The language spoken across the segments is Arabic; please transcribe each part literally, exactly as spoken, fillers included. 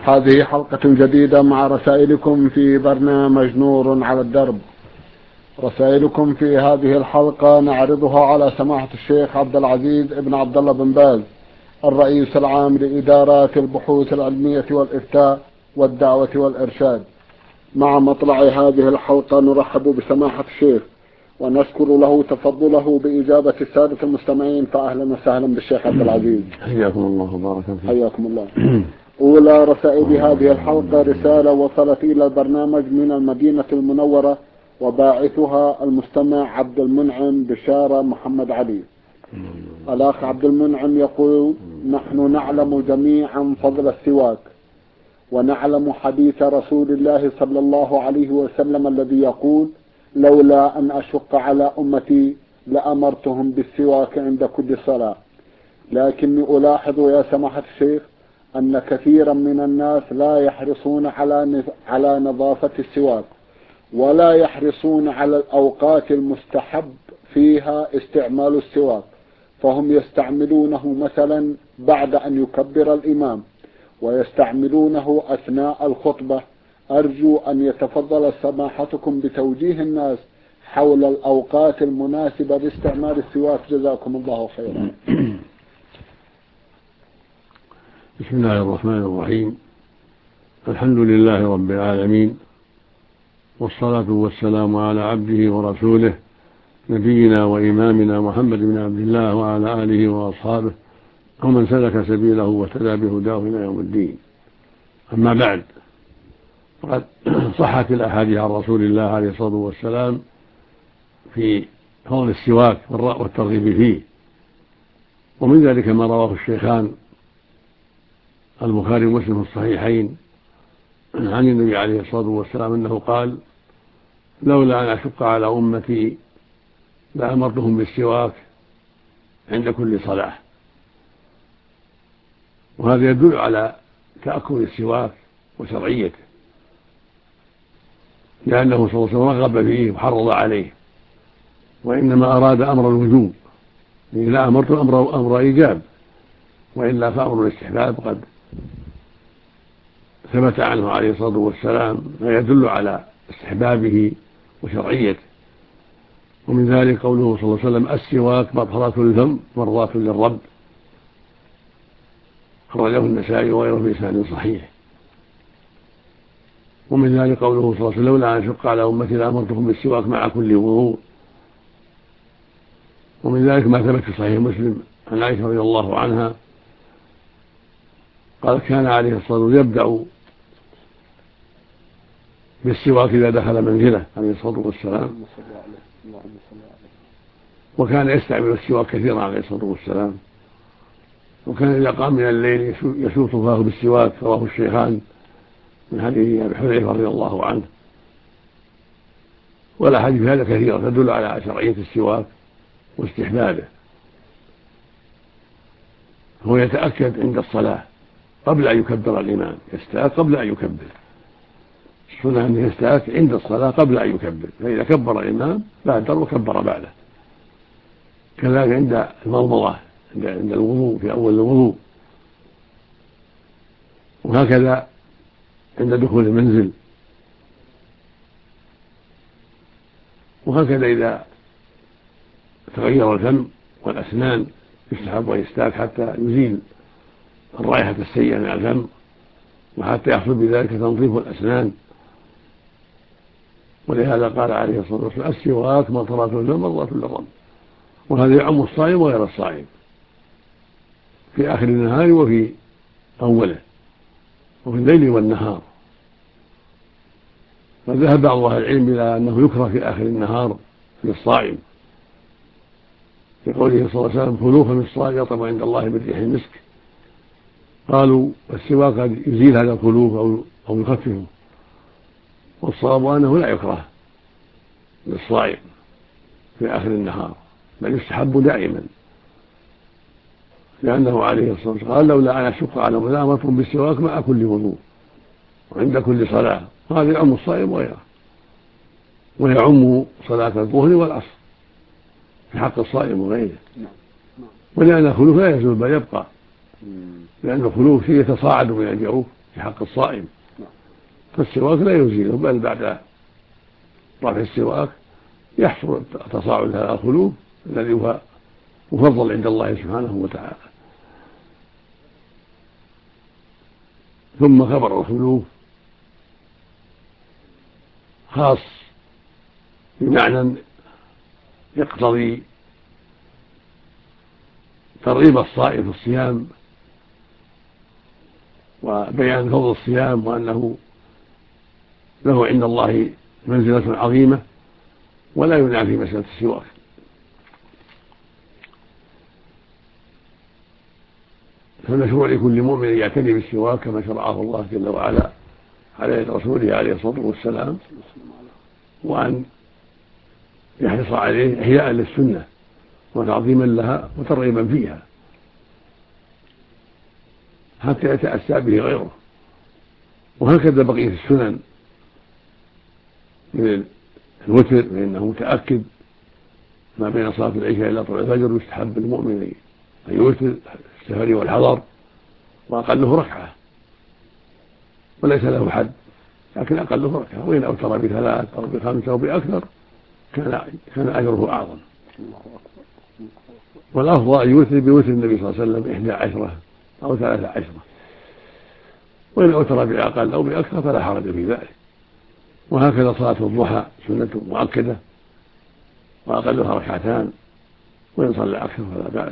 هذه حلقة جديدة مع رسائلكم في برنامج نور على الدرب. رسائلكم في هذه الحلقة نعرضها على سماحة الشيخ عبد العزيز ابن عبد الله بن باز، الرئيس العام لإدارات البحوث العلمية والإفتاء والدعوة والإرشاد. مع مطلع هذه الحلقة نرحب بسماحة الشيخ ونشكر له تفضله بإجابة السادة المستمعين، فأهلا وسهلا بالشيخ عبد العزيز. حياكم الله وبارك فيك. حياكم الله. أولى رسائل هذه الحلقة رسالة وصلت إلى البرنامج من المدينة المنورة، وباعثها المستمع عبد المنعم بشارة محمد علي. الأخ عبد المنعم يقول: نحن نعلم جميعا فضل السواك، ونعلم حديث رسول الله صلى الله عليه وسلم الذي يقول: لولا أن أشق على أمتي لأمرتهم بالسواك عند كل صلاة. لكني ألاحظ يا سماحة الشيخ أن كثيرا من الناس لا يحرصون على على نظافة السواك، ولا يحرصون على الأوقات المستحب فيها استعمال السواك، فهم يستعملونه مثلا بعد أن يكبر الإمام، ويستعملونه أثناء الخطبة. أرجو أن يتفضل سماحتكم بتوجيه الناس حول الأوقات المناسبة لاستعمال السواك، جزاكم الله خيرا. بسم الله الرحمن الرحيم. الحمد لله رب العالمين، والصلاة والسلام على عبده ورسوله نبينا وإمامنا محمد بن عبد الله وعلى آله وأصحابه ومن سلك سبيله واهتدى بهداه إلى يوم الدين. أما بعد، فقد صحت الأحاديث عن رسول الله عليه الصلاة والسلام في فضل السواك والترغيب فيه، ومن ذلك ما رواه الشيخان البخاري ومسلم في الصحيحين عن النبي عليه الصلاة والسلام أنه قال: لولا أن أشق على أمتي لأمرتهم بالسواك عند كل صلاة. وهذا يدل على تأكد السواك وشرعيته، لأنه صلى الله عليه وسلم رغب فيه وحرض عليه، وإنما أراد أمر الوجوب، لا أمرت أمر, أمر إيجاب، وإلا فأمر الاستحباب قد ثبت عنه عليه الصلاة والسلام ما يدل على استحبابه وشرعيته. ومن ذلك قوله صلى الله عليه وسلم: السواك مطهرة للفم مرضاة للرب، أخرجه النسائي وغيره بإسناد صحيح. ومن ذلك قوله صلى الله عليه وسلم: لولا أن أشق على أمتي لأمرتكم بالسواك مع كل وضوء. ومن ذلك ما ثبت في صحيح مسلم عن عائشة رضي الله عنها قال: كان عليه الصلاة والسلام يبدأ بالسواك إذا دخل منزله عليه الصلاة والسلام، وكان يستعمل السواك كثيرا عليه الصلاة والسلام، وكان إذا قام من الليل يشوط فاه بالسواك، رواه الشيخان من حديث أبي حذيفة رضي الله عنه. والأحاديث هذا كثيرة تدل على شرعية السواك واستحبابه. هو يتأكد عند الصلاة قبل أن يكبر الإمام، يستاك قبل أن يكبر. السنة أنه يستاك عند الصلاة قبل أن يكبر، فإذا كبر الإمام بادر وكبر بعده. كذلك عند المضمضة عند الوضوء في أول الوضوء، وهكذا عند دخول المنزل، وهكذا إذا تغير الفم والأسنان يستحب أن يستاك حتى يزيل الرائحة السيئة من الفم، وحتى يحصل بذلك تنظيف الأسنان. ولهذا قال عليه الصلاة والسلام: السواك مطهرة للفم مرضاة للرب. وهذا يعم الصائم وغير الصائم في آخر النهار وفي أوله، وفي الليل والنهار. فذهب بعض أهل العلم إلى أنه يكره في آخر النهار للصائم، في قوله صلى الله عليه وسلم: خلوف من الصائم يطعم عند الله بالريح المسك. قالوا السواك قد يزيل هذا الخلوف أو أو يخففه، والصواب أنه لا يكره للصائم في آخر النهار، بل يستحب دائما، لأنه عليه الصلاة والسلام قال: لولا أن أشق على أمتي لأمرتكم بالسواك مع كل وضوء وعند كل صلاة. هذا يعم الصائم وغيره، ويعم صلاة الظهر والعصر في حق الصائم وغيره. ولأن الخلوف لا يزول بل يبقى، لأن الخلوف شيء يتصاعد من الجوف في حق الصائم، فالسواك لا يزيله، بل بعد رفع السواك يحصل تصاعد هذا الخلوف الذي هو مفضل عند الله سبحانه وتعالى. ثم خبر الخلوف خاص بمعنى يقتضي ترغيب الصائم في الصيام وبيان فضل الصيام وأنه له عند الله منزلة عظيمة، ولا ينافي مسألة السواك. فالمشروع لكل مؤمن أن يعتني بالسواك كما شرعه الله جل وعلا على يد رسوله عليه الصلاة والسلام، وأن يحرص عليه إحياء للسنة وتعظيما لها وترغيبا فيها حتى يتأسى به غيره. وهكذا بقية السنن من الوتر، فإنه متأكد ما بين صلاة العشاء إلى طلوع الفجر يستحب للمؤمن أن يوتر السفر والحضر، وأقله ركعة وليس له حد، لكن أقله ركعة، وإن أوتر بثلاث أو بخمسة أو بأكثر كان كان أجره أعظم. والأفضل أن يوتر بوتر النبي صلى الله عليه وسلم إحدى عشرة أو ثلاثة عشرة، وإن أوتر بأقل أو بأكثر فلا حرج في ذلك. وهكذا صلاة الضحى سنة مؤكدة وأقلها ركعتان، وإن صلى أكثر فلا بأس.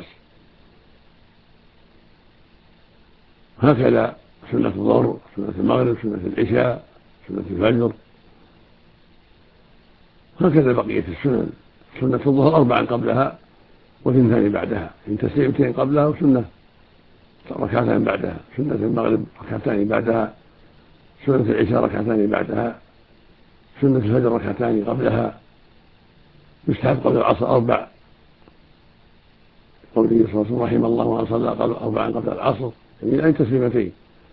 هكذا سنة الظهر، سنة المغرب، سنة العشاء، سنة الفجر، هكذا بقية السنن. سنة الظهر أربعا قبلها وثنتان بعدها، إن تسليمتين قبلها وسنة ركعتان بعدها، سنة المغرب ركعتان بعدها، سنة العشاء ركعتان بعدها، سنة الفجر ركعتان قبلها، يستحب قبل العصر أربع، قوله صلى الله عليه وسلم رحم الله من صلى أربعا قبل العصر، يعني أن تسليمتين.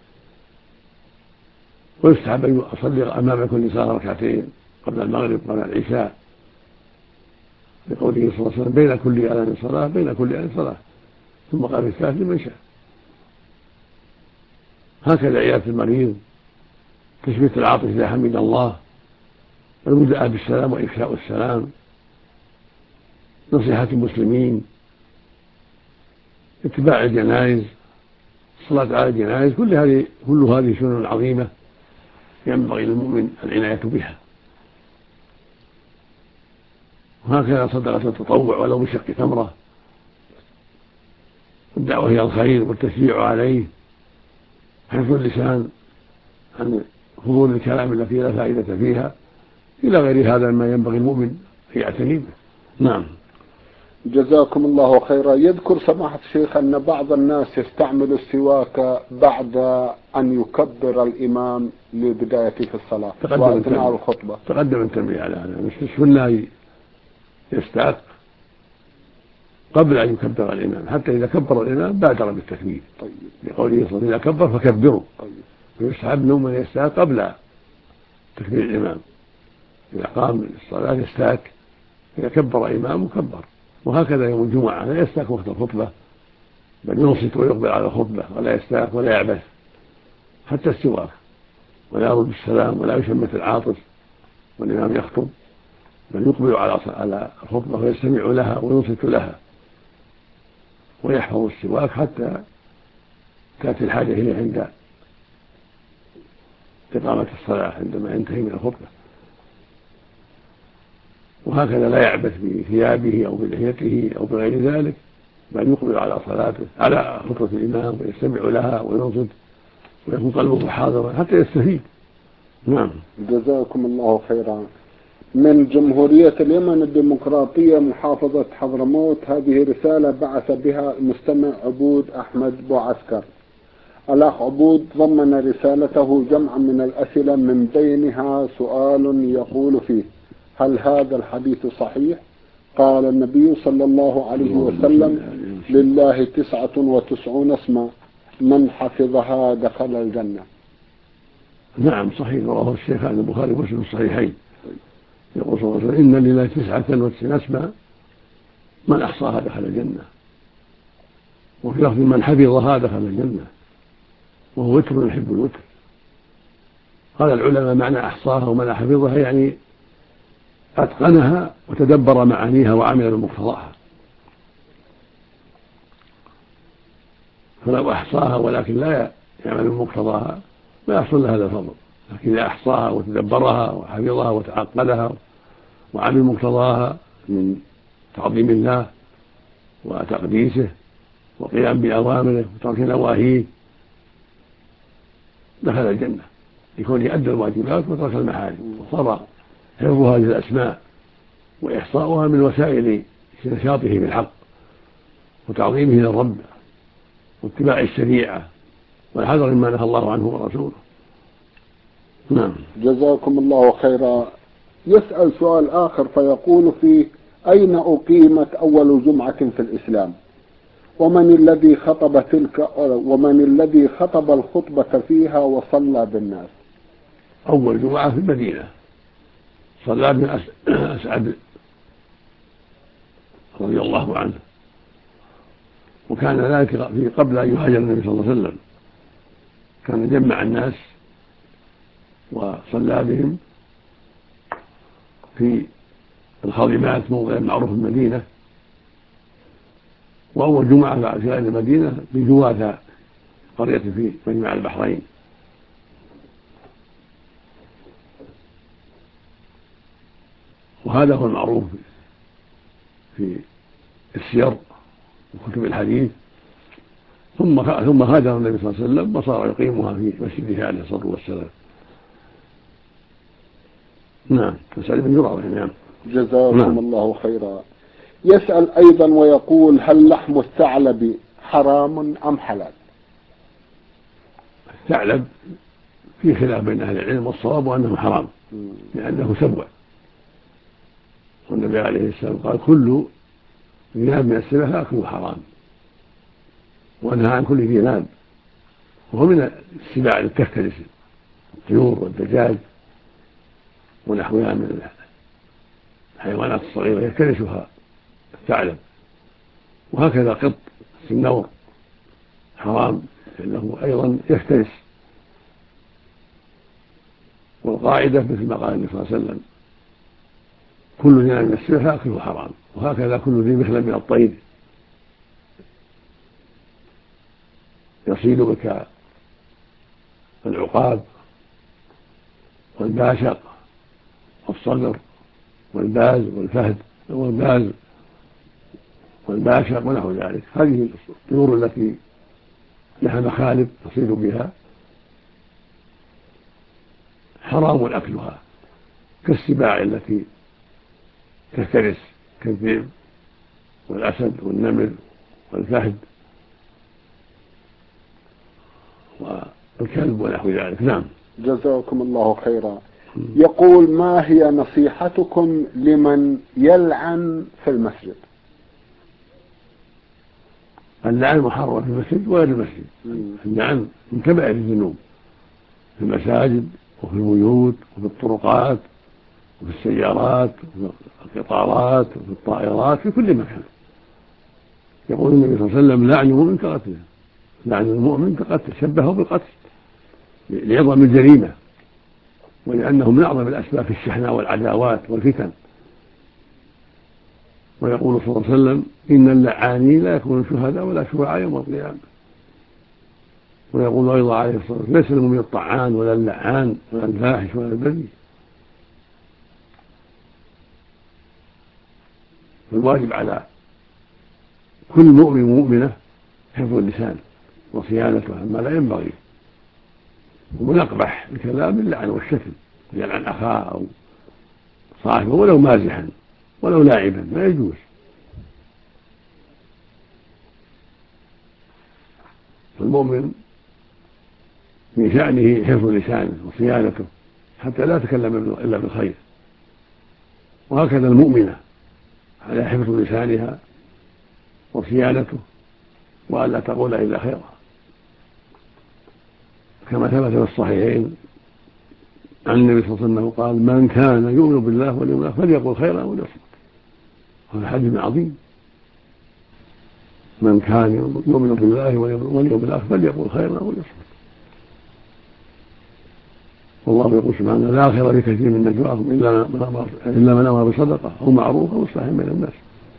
ويستحب أن أصلي أمام كل صلاة ركعتين قبل المغرب قبل العشاء، لقوله صلى الله عليه وسلم بين كل آذان صلاة بين كل آذان صلاة، ثم قال في الثالث لمن شاء. هكذا عيادة المريض، تشميت العاطس إذا حمد الله، المبدأ بالسلام وإفشاء السلام، نصيحة المسلمين، اتباع الجنائز، الصلاة على الجنائز، كل هذه كل هذه سنن عظيمة ينبغي للمؤمن العناية بها. وهكذا صدقة التطوع ولو بشق تمرة، الدعوة إلى الخير والتشجيع عليه، حفظ اللسان عن فضول الكلام التي لا فائدة فيها، إلى غير هذا ما ينبغي المؤمن أن يعتني به. نعم. جزاكم الله خيرا. يذكر سماحة الشيخ أن بعض الناس يستعمل السواك بعد أن يكبر الإمام لبداية في الصلاة وأثناء الخطبة. تقدم التنبيه على هذا، مش السنة يستاك قبل أن يكبر الإمام، حتى إذا كبر الإمام بادر بالتكبير. طيب. لقوله صلى الله عليه وسلم إذا كبر فكبروا. طيب. ويستحب له من يستاك قبل تكبير الإمام، إذا قام للصلاة يستاك، إذا كبر إمام كبر. وهكذا يوم الجمعة لا يستاك وقت الخطبة، بل ينصت ويقبل على الخطبة ولا يستاك ولا يعبث حتى السواك، ولا يرد السلام ولا يشمت العاطس والإمام يخطب، بل يقبل على الخطبة ويستمع لها وينصت لها ويحفظ السواك حتى تأتي الحاجة إليه عند إقامة الصلاة عندما ينتهي من الخطبة. وهكذا لا يعبث بثيابه أو بلحيته أو بغير ذلك، بل يقبل على صلاته على خطبة الإمام ويستمع لها وينصت ويكون قلبه حاضرا حتى يستفيد. نعم. جزاكم الله خيرا. من جمهورية اليمن الديمقراطية محافظة حضرموت، هذه رسالة بعث بها المستمع عبود أحمد بوعسكر. الأخ عبود ضمن رسالته جمعا من الأسئلة، من بينها سؤال يقول فيه: هل هذا الحديث صحيح؟ قال النبي صلى الله عليه وسلم: لله تسعة وتسعون اسما من حفظها دخل الجنة. نعم صحيح، رواه الشيخان البخاري ومسلم الصحيحين. يقول صلى الله عليه وسلم: إن لله تسعة وتسعين اسما من أحصاها دخل الجنة، وفي لفظ من حفظها دخل الجنة، وهو وتر يحب الوتر. قال العلماء معنى أحصاها ومعنى حفظها يعني أتقنها وتدبر معانيها وعمل بمقتضاها. فلو أحصاها ولكن لا يعمل بمقتضاها ما يحصل لها هذا الفضل، لكن إذا أحصاها وتدبرها وحفظها وتعقلها وعمل مقتضاها من تعظيم الله وتقديسه وقيام بأوامره وترك نواهيه دخل الجنة يكون يؤدي الواجبات وترك المحارم. وصار حفظ هذه الأسماء وإحصاؤها من وسائل نشاطه بالحق وتعظيمه للرب واتباع الشريعة والحذر مما نهى الله عنه ورسوله. نعم. جزاكم الله خيرا. يسأل سؤال آخر فيقول فيه: أين أقيمت أول جمعة في الإسلام؟ ومن الذي خطب تلك ومن الذي خطب الخطبة فيها وصلى بالناس؟ أول جمعة في المدينة صلى بن أسعد رضي الله عنه، وكان ذلك في قبل أن يهاجر النبي صلى الله عليه وسلم، كان جمع الناس وصلى بهم في الخاضمات موضع معروف في المدينة. وأول جمعة بعد في غير المدينة بجواثة قرية في مجمع البحرين. وهذا هو المعروف في السير وكتب الحديث. ثم ثم هاجر النبي صلى الله عليه وسلم وصار يقيمها في مسجده عليه الصلاة والسلام. نعم. مسألة بن جرعة. نعم. جزاكم نعم. الله خيرا. يسأل أيضا ويقول: هل لحم الثعلب حرام أم حلال؟ الثعلب في خلاف بين أهل العلم، والصواب أنه حرام لأنه سبع، والنبي عليه السلام قال: كل ذي ناب من السبع فأكله حرام، ونهى عن كل ذي ناب، وهو من السباع التي تفترس الطيور والدجاج ونحوها من الحيوانات الصغيرة يفترسها الثعلب. وهكذا قط السنور حرام لأنه أيضا يفترس. والقاعدة مثل ما قال النبي صلى الله عليه وسلم: كل ذي ناب من السبع فأكله حرام. وهكذا كل ذي مخلب من الطير يصيد بك العقاب والباشق والصقر والباز والفهد والباز والباشق ونحو ذلك. هذه الطيور التي لها مخالب تصيد بها حرام أكلها، كالسباع التي تفترس كالذئب والأسد والنمر والفهد والكلب ونحو ذلك. نعم. جزاكم الله خيرا. يقول: ما هي نصيحتكم لمن يلعن في المسجد؟ اللعن محرم في المسجد وغير المسجد. اللعن من كبائر الذنوب في المساجد وفي البيوت وفي الطرقات وفي السيارات وفي القطارات وفي الطائرات في كل مكان. يقول النبي صلى الله عليه وسلم: لعن المؤمن كقتله، لعن المؤمن كقتله، شبهه بالقتل لعظم الجريمة ولأنه من أعظم الأسباب في الشحناء والعداوات والفتن. ويقول صلى الله عليه وسلم: إن اللعانين لا يكونون شهداء ولا شفعاء يوم القيامة. ويقول أيضا عليه الصلاة والسلام: ليس المؤمن الطعان ولا اللعان ولا الفاحش ولا البذيء. فالواجب على كل مؤمن ومؤمنة حفظ اللسان وصيانته عما لا ينبغي، ومن أقبح الكلام اللعن والشتم، يلعن أخاه أو صاحبه ولو مازحا ولو لاعبا، ما يجوز. فالمؤمن من شأنه حفظ لسانه وصيانته حتى لا تكلم إلا بالخير، وهكذا المؤمنة على حفظ لسانها وصيانته وألا تقول إلا خيرا، كما ثبت في الصحيحين عن النبي صلى الله عليه وسلم قال: من كان يؤمن بالله واليوم الآخر فليقل خيرا وليصمت. هذا حديث عظيم. من كان يؤمن بالله واليوم الآخر فليقل خيرا وليصمت. والله يقول سبحانه لا خير في كثير من نجواهم إلا من أمر إلا من أمر بصدقة أو معروف أو إصلاح بين الناس.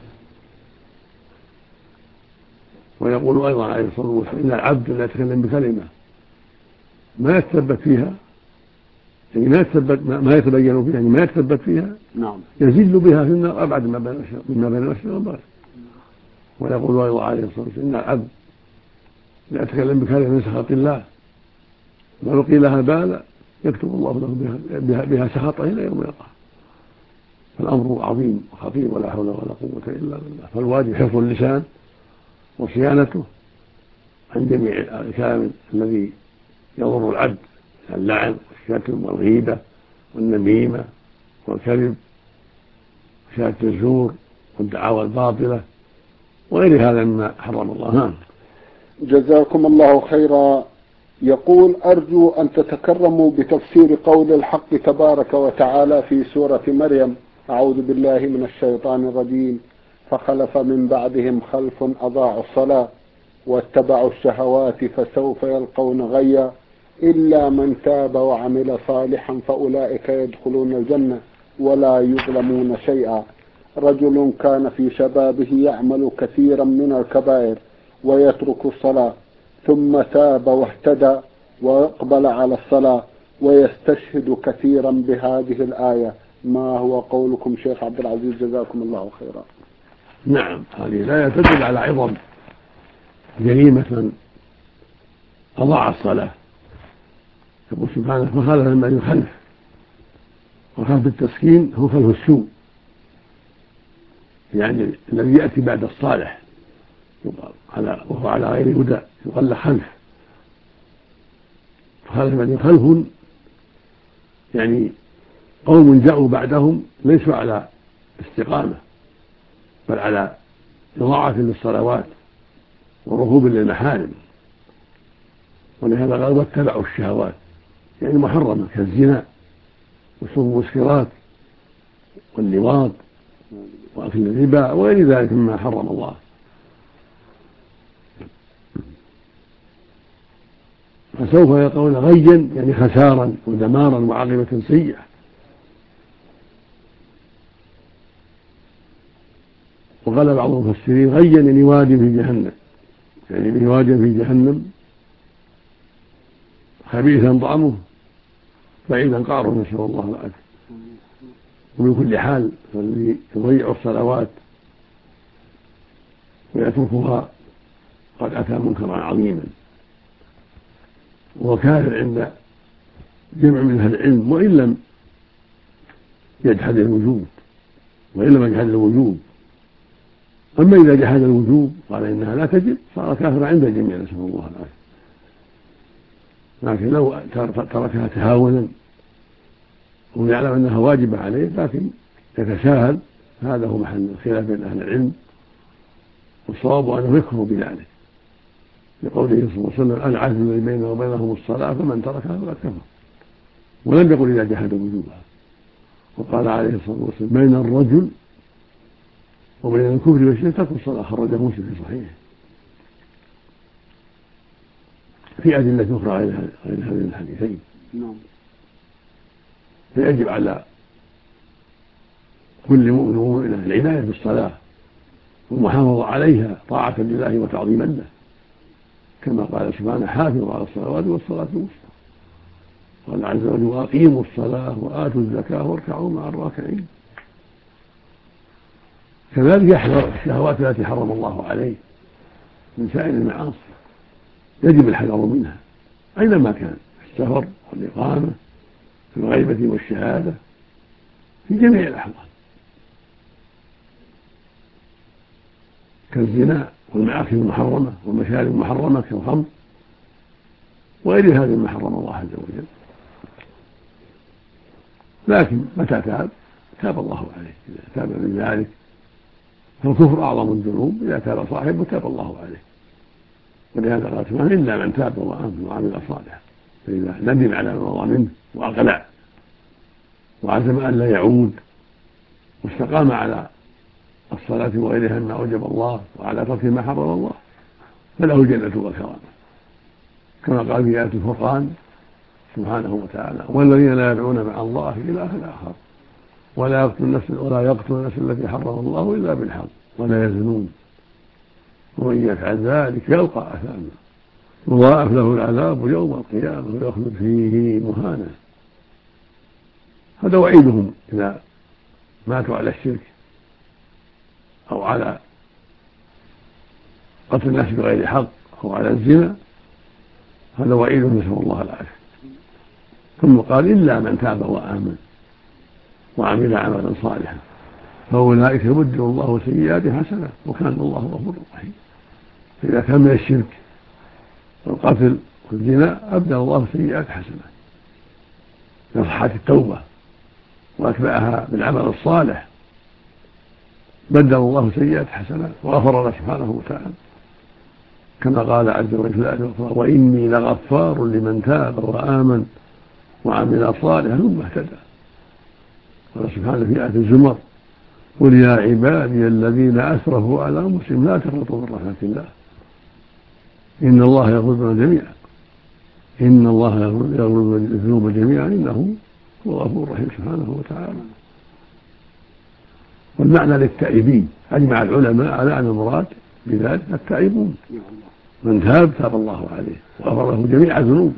ويقول أيضا عليه الصلاة والسلام إن العبد لا يتكلم بكلمة ما يتثبت فيها، يعني ما يتثبت ما يتبين فيها، يعني ما يتثبت فيها نعم يزل بها في النار أبعد ما بين مما بين المشرق والمغرب. ويقول أيضا عليه الصلاة والسلام إن العبد لا يتكلم بكلمة من سخط الله ما لقي لها بالا يكتب الله له بها, بها سخطه إلى يوم يلقاه. فالأمر عظيم وخطير ولا حول ولا قوة إلا بالله. فالواجب حفظ اللسان وصيانته عن جميع الكلام الذي يضر العبد، اللعن والشتم والغيبة والنميمة والكذب وشهادة الزور والدعاوى الباطلة وغير هذا مما حرم الله. نعم. جزاكم الله خيرا. يقول أرجو أن تتكرموا بتفسير قول الحق تبارك وتعالى في سورة مريم: أعوذ بالله من الشيطان الرجيم، فخلف من بعدهم خلف أضاعوا الصلاة واتبعوا الشهوات فسوف يلقون غيا إلا من تاب وعمل صالحا فأولئك يدخلون الجنة ولا يظلمون شيئا. رجل كان في شبابه يعمل كثيرا من الكبائر ويترك الصلاة ثم تاب واهتدى وأقبل على الصلاة ويستشهد كثيرا بهذه الآية، ما هو قولكم شيخ عبد العزيز جزاكم الله خيرا؟ نعم، هذه الآية تدل على عظم جريمة من أضاع الصلاة. يقول سبحانه فخلف من بعدهم خلف، وخلف التسكين هو خلف السوء، يعني الذي يأتي بعد الصالح على وهو على غير هدى يقال له خلف. فخلف من خلف يعني قوم جاءوا بعدهم ليسوا على استقامة بل على إضاعة للصلوات ورهوب للمحارم، ولهذا قال واتبعوا الشهوات يعني محرمة كالزنا وشرب المسكرات واللواط وأكل الربا وغير ذلك مما حرم الله. فسوف يلقون غيا يعني خسارا ودمارا وعاقبة سيئة. وقال بعض المفسرين غيا يعني واد في جهنم، يعني واد في جهنم خبيثا طعمه بعيدا قعره، نسأل الله العافية. ومن كل حال فالذي يضيع الصلوات ويتركها قد أتى منكرا عظيما وكافر عند جمع من أهل العلم، وإن لم يجحد الوجوب وإن لم يجحد الوجوب. أما إذا جحد الوجوب قال إنها لا تجب صار كافرا عند الجميع، نسأل الله العافية. لكن لو تركها تهاونا ويعلم أنها واجبة عليه لكن يتساهل، هذا هو محل الخلاف بين أهل العلم، والصواب أنه يكفر بذلك لقوله صلى الله عليه وسلم العهد الذي بيننا وبينهم الصلاة فمن تركها فقد كفر، ولم يقل إذا جحد وجوبها. وقال عليه الصلاة والسلام بين الرجل وبين الكفر والشرك ترك الصلاة، خرجه مسلم في صحيحه. في أدلة أخرى غير هذين الحديثين. فيجب على كل مؤمن ومؤمنة العناية بالصلاة والمحافظة عليها طاعة لله وتعظيما له، كما قال سبحانه حافظوا على الصلوات والصلاة الوسطى. قال عز وجل وأقيموا الصلاة وآتوا الزكاة واركعوا مع الراكعين. كذلك يحذر الشهوات التي حرم الله عليه من سائر المعاصي، يجب الحذر منها أينما كان، في السفر والإقامة في الغيبة والشهادة في جميع الأحوال، كالزنا والمعاصي المحرمة والمشارب المحرمة كالخمر وغير هذا ما حرم الله عز وجل. لكن متى تاب تاب الله عليه، إذا تاب من ذلك فالكفر أعظم الذنوب، إذا تاب صاحبه تاب الله عليه. ولهذا قال سبحانه إلا من تاب وآمن وعمل صالحا، فإذا ندم على ما مضى منه وأقلع وعزم أن لا يعود واستقام على الصلاة وغيرها مما أوجب الله وعلى ترك ما حرم الله فله الجنة والكرامة، كما قال في آية الفرقان سبحانه وتعالى. والذين لا يدعون مع الله إلها آخر ولا يقتل النفس ولا يقتل النفس التي حرم الله إلا بالحق ولا يزنون ومن يفعل ذلك يلقى أثاما يضاعف له العذاب يوم القيامة ويخلد فيه مهانا. هذا وعيدهم إذا ماتوا على الشرك أو على قتل النفس بغير حق أو على الزنا، هذا وعيد نسأل الله العافية. ثم قال إلا من تاب وآمن وعمل عملا صالحا فأولئك يبدل الله سيئات حسنات وكان الله غفورا رحيما. فإذا كان من الشرك والقتل والزنا أبدل الله سيئات حسنات بصحة التوبة وأتبعها بالعمل الصالح، بدل الله سيئات حسنات وغفر له سبحانه وتعالى كما قال عز وجل في الآية الأخرى وإني لغفار لمن تاب وآمن وعمل صالحا ثم اهتدى. قال سبحانه في آية الزمر قل يا عبادي الذين أسرفوا على أنفسهم لا تقنطوا من رحمة الله إن الله يغفر جميعا إن الله يغفر الذنوب جميعا إنه هو الغفور الرحيم سبحانه وتعالى. والمعنى للتائبين أجمع العلماء على أن المراد بذلك التائبون، من تاب تاب الله عليه وغفر له جميع ذنوبه.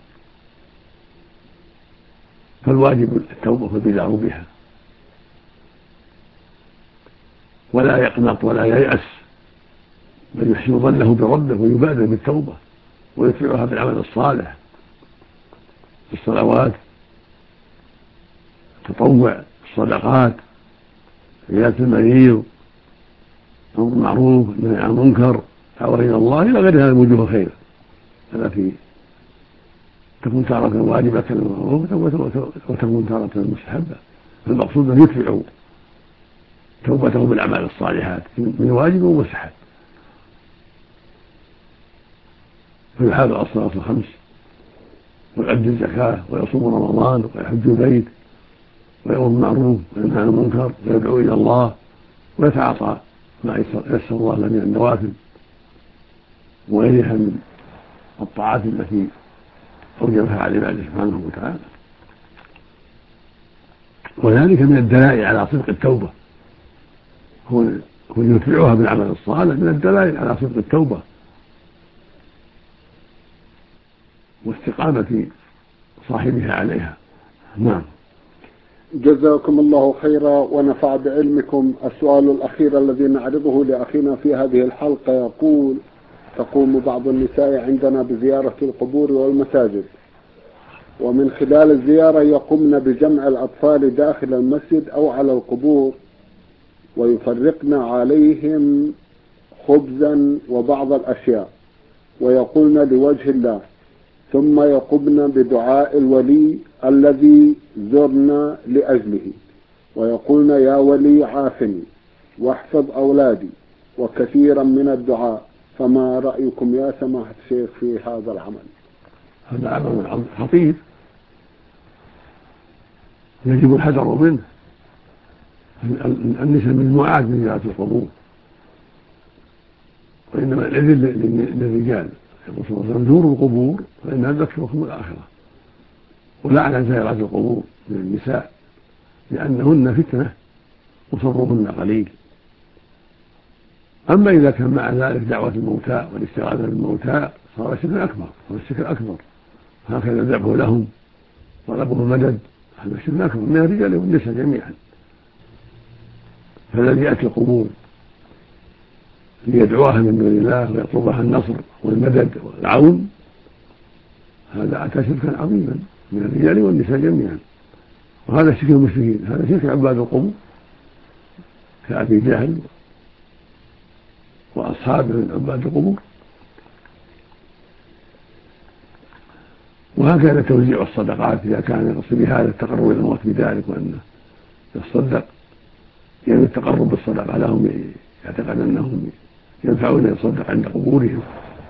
فالواجب التوبة والبدار بها ولا يقنط ولا ييأس بل يحسن ظنه بربه ويبادر بالتوبة ويتبعها بالعمل الصالح بالصلوات التطوع الصدقات عيادة المريض أمر معروف والنهي عن المنكر دعوة إلى الله إلى غير هذه الوجوه الخير التي تكون تارة واجبة للمعروف وتكون تارة مستحبة. المقصود أن يتبعوا توبته بالأعمال الصالحات من واجب ومستحب فيحافظ على الصلاة الخمس ويؤدي الزكاة ويصوم رمضان ويحج البيت ويأمر بالمعروف وينهى عن المنكر ويدعو إلى الله ويتعاطى ما يسر الله له من النوافل وغيرها من الطاعات التي أوجبها على عباده سبحانه وتعالى. وذلك من الدلائل على صدق التوبة، هو يتبعها بالعمل الصالح من الدلائل على صدق التوبة واستقامة صاحبها عليها. نعم. جزاكم الله خيرا ونفع بعلمكم. السؤال الأخير الذي نعرضه لأخينا في هذه الحلقة يقول: تقوم بعض النساء عندنا بزيارة القبور والمساجد، ومن خلال الزيارة يقومن بجمع الأطفال داخل المسجد أو على القبور ويفرقن عليهم خبزا وبعض الأشياء ويقولن لوجه الله، ثم يقومن بدعاء الولي الذي زرنا لأجله ويقولن يا ولي عافني واحفظ أولادي وكثيرا من الدعاء. فما رأيكم يا سماحة الشيخ في هذا العمل؟ هذا عمل خطير يجب الحذر منه. النساء ممنوعات من زيارة القبور، وإنما الإذن للرجال. يقول صلى الله عليه وسلم زوروا القبور فإنها تذكركم الآخرة، ولا على زيارة القبور للنساء لأنهن فتنة وصرهن قليل. أما إذا كان مع ذلك دعوة الموتى والاستغاثة بالموتى صار الشرك أكبر والشرك أكبر، هكذا الذبح لهم طلبوا المدد هذا الشرك أكبر من الرجال والنساء جميعا. فالذي يأتي القبور ليدعوها من دون الله ويطلبها النصر والمدد والعون هذا أتى شركا عظيما من الرجال والنساء جميعا، وهذا شرك المشركين، هذا شرك عباد القبور كأبي جهل وأصحابه من عباد القبور. وهكذا توزيع الصدقات إذا كان يقصد بهذا التقرب إلى الموت بذلك وأنه يتصدق يعني التقرب بالصدقة لهم، يعتقد أنهم ينفعون يتصدق عند قبورهم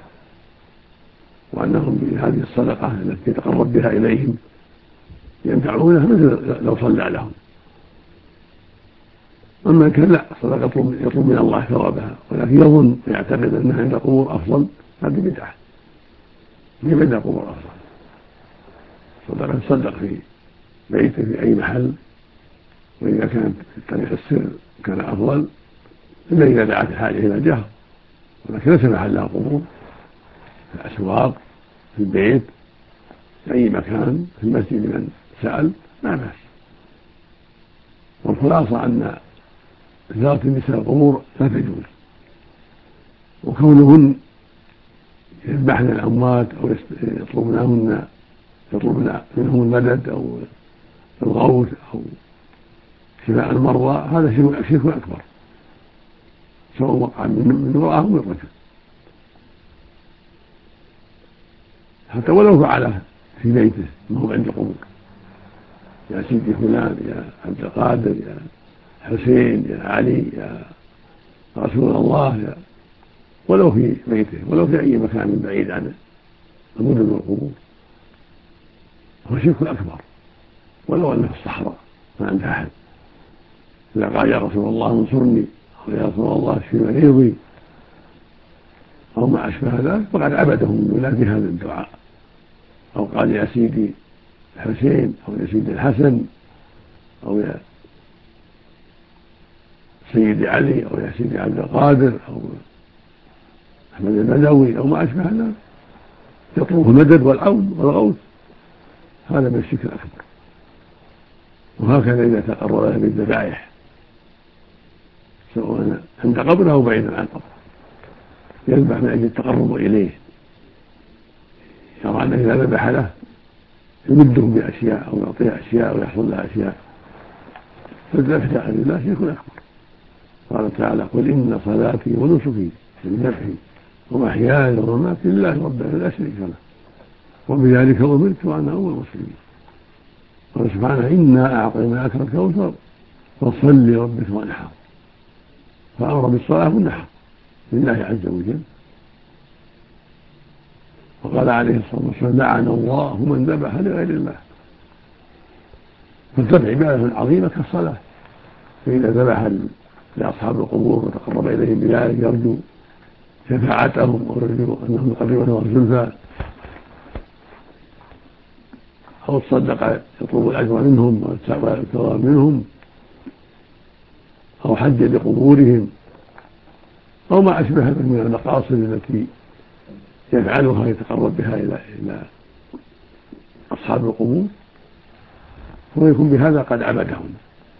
وأنهم بهذه الصدقة التي يتقرب بها إليهم ينفعونه مثل لو صلى لهم. أما كان لا الصدقة يطلب من الله ثوابها ولكن يظن ويعتقد أنها عند القبور أفضل، هذه بدعة، هي عند القبور أفضل. صدقة تصدق في بيته في أي محل، وإذا كانت في طريق السر كان أفضل، إلا إذا دعت الحاجة إلى جهر، ولكن ليس محلها قبور، في الأسواق، في البيت، في أي مكان، في المسجد من سأل لا بأس. والخلاصة أن زيارة النساء القبور لا تجوز، وكونهن يذبحن الأموات أو يطلبنهن يطلبن منهم المدد أو الغوث أو شفاء المرضى، هذا شرك أكبر سواء وقع من امرأة أو من رجل، حتى ولو فعله في بيته ما هو عند القبور، يا سيدي فلان، يا عبد القادر، يا حسين، يا علي، يا رسول الله، يا ولو في بيته ولو في أي مكان بعيد عن المدن والقبور، هو شرك أكبر ولو أنه في الصحراء ما عند أحد. إذا قال يا رسول الله انصرني، أو يا رسول الله اشف مريضي، أو ما أشبه ذلك، فقد عبده من دون هذا الدعاء. أو قال يا سيدي الحسين، أو يا سيدي الحسن، أو يا سيدي علي، أو يا سيدي عبد القادر، أو أحمد البدوي، أو ما أشبه ذلك، يطلب المدد والعون والغوث، هذا من الشرك الأكبر. وهكذا إذا تقرب له بالذبائح سواء عند قبره أو بعيدا عن قبره، يذبح من أجل التقرب إليه، يرى أنه إذا ذبح له يمدهم بأشياء أو يعطيه أشياء أو يحصل له أشياء، فالذبح لغير الله شرك أكبر. قال تعالى قل إن صلاتي ونسكي وذبحي ومحياي ومماتي لله رب العالمين لا شريك له وبذلك أمرت وأنا أول المسلمين. قال سبحانه إنا أعطيناك الكوثر فصل لربك وانحر، فأمر بالصلاة والنحر لله عز وجل. وقال عليه الصلاة والسلام لعن الله من ذبح لغير الله. فالذبح عبادة عظيمة كالصلاة، فإذا ذبح لأصحاب القبور وتقرب إليهم بذلك يرجو شفاعتهم ويرجو أنهم يقربونه زلفى، أو تصدق يطلب الأجر منهم والثواب منهم، أو حج لقبورهم، أو ما أشبه من المقاصد التي يفعلها يتقرب بها إلى إلى أصحاب القبور، ويكون بهذا قد عبدهم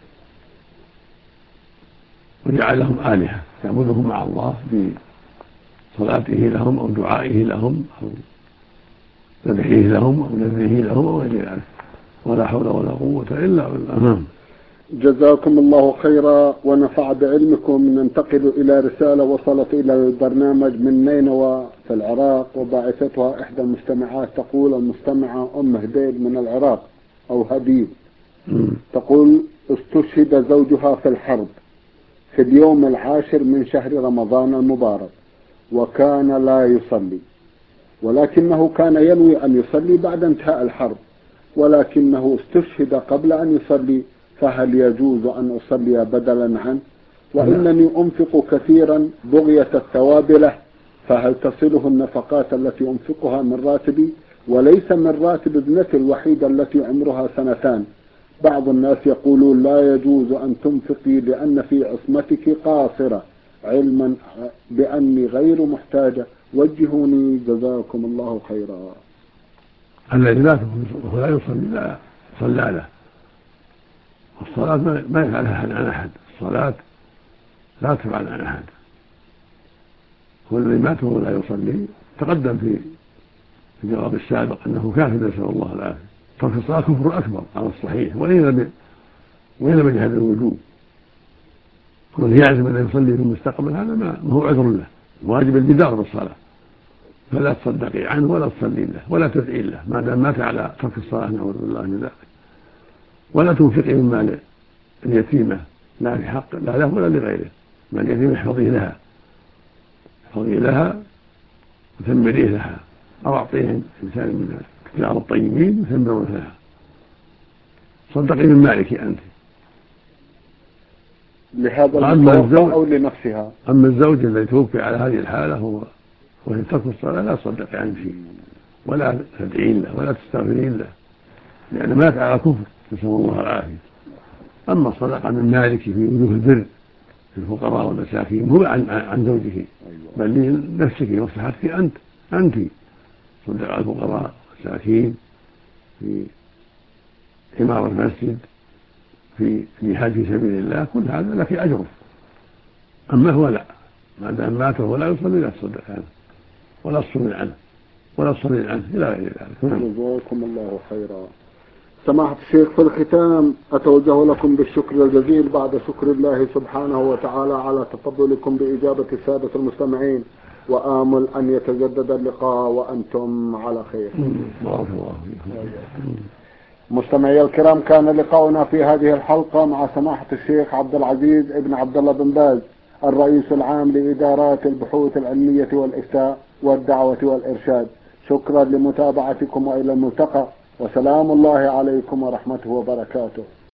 وجعلهم آلهة يعبدهم مع الله بصلاته لهم أو دعائه لهم أو ذبحه لهم أو نذره لهم أو غير ذلك، ولا حول ولا قوة إلا بالله. جزاكم الله خيرا ونفع بعلمكم. ننتقل إلى رسالة وصلت إلى البرنامج من نينوى في العراق، وباعثتها إحدى المستمعات. تقول المستمعة أم هديل من العراق أو هديل، تقول استشهد زوجها في الحرب في اليوم العاشر من شهر رمضان المبارك، وكان لا يصلي، ولكنه كان ينوي أن يصلي بعد انتهاء الحرب، ولكنه استشهد قبل أن يصلي، فهل يجوز أن أصلي بدلا عنه؟ وإنني أنفق كثيرا بغية الثواب له، فهل تصله النفقات التي أنفقها من راتبي وليس من راتب ابنتي الوحيدة التي عمرها سنتان؟ بعض الناس يقولون لا يجوز أن تنفقي لأن في عصمتك قاصرة، علما بأني غير محتاجة، وجهوني جزاكم الله خيرا. الذي لا وهو لا يصلي لا صلى له، الصلاة ما يفعلها أحد عن أحد، الصلاة لا تفعل عن أحد. هو الذي مات وهو لا يصلي تقدم في الجواب السابق أنه كافر نسأل الله العافية. ترك الصلاة كفر أكبر على الصحيح، وإن لم يجهل الوجوب، كونه يعزم أن يصلي في المستقبل هذا ما هو عذر له، واجب الجدار بالصلاة، فلا تصدقي عنه ولا تصلي له ولا تدعي له ما دام مات على ترك الصلاة، نعوذ بالله من ذلك. ولا تنفقي من مال اليتيمة لا لحق لا له ولا لغيره، مال اليتيمة احفظيه لها احفظيه لها وثمريه لها، أو أعطيه إنسان من التجار الطيبين وثمروا لها، صدقي من مالك أنت لهذا المتوفى أو لنفسها. أما الزوج الذي توفي على هذه الحالة هو وهي ترك الصلاة لا تصدقي عنه شيء ولا تدعين له ولا تستغفرين له لأن مات على كفر، نسأل الله العافية. أما الصدقة من مالك في وجوه البر للفقراء والمساكين هو عن عن زوجه، بل لنفسك ومصلحتك أنت أنت صدق على الفقراء والمساكين في عمارة المسجد، في جهاد في سبيل الله، كل هذا لك أجره. أما هو لا، ما دام مات ولا يصلي لا تصدق عنه ولا تصوم عنه ولا تصلي عنه إلى غير ذلك. جزاكم الله خيرا. سماحة الشيخ، في الختام أتوجه لكم بالشكر الجزيل بعد شكر الله سبحانه وتعالى على تفضلكم بإجابة السادة المستمعين، وآمل أن يتجدد اللقاء وأنتم على خير. بارك الله فيكم. مستمعي الكرام، كان لقاؤنا في هذه الحلقة مع سماحة الشيخ عبد العزيز ابن عبد الله بن باز، الرئيس العام لإدارات البحوث العلمية والإفتاء والدعوة والإرشاد. شكرا لمتابعتكم وإلى الملتقى، وسلام الله عليكم ورحمته وبركاته.